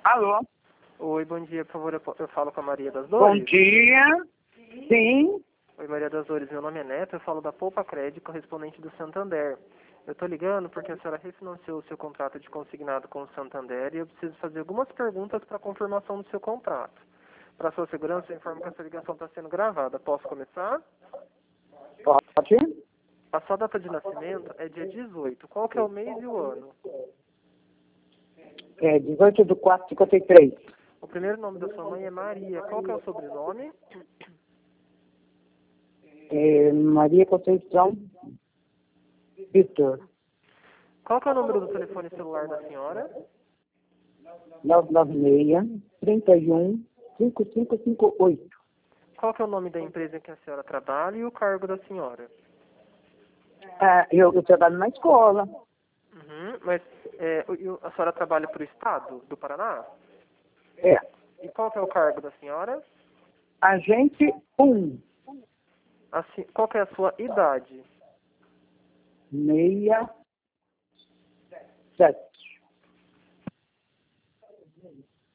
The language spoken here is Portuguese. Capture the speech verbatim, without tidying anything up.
Alô? Oi, bom dia, por favor, eu, po- eu falo com a Maria das Bom Dores? dia. Sim. Oi, Maria das Dores, meu nome é Neto, eu falo da Poupa Crédito, correspondente do Santander. Eu estou ligando porque a senhora refinanciou o seu contrato de consignado com o Santander e eu preciso fazer algumas perguntas para confirmação do seu contrato. Para sua segurança, eu informo que essa ligação está sendo gravada. Posso começar? Pode? A sua data de nascimento é dia dezoito. Qual que é o mês e o ano? É dezoito de quatro de cinquenta e três. O primeiro nome da sua mãe é Maria. Qual que é o sobrenome? É, Maria Conceição Vitor. Qual que é o número do telefone celular da senhora? nove nove seis, trinta e um, cinco cinco cinco oito. Qual que é o nome da empresa em que a senhora trabalha e o cargo da senhora? Ah, eu, eu trabalho na escola. Uhum, mas é, o- e o- a senhora trabalha para o Estado do Paraná? É. E qual que é o cargo da senhora? Agente um, A se- qual que é a sua idade? seis, sete.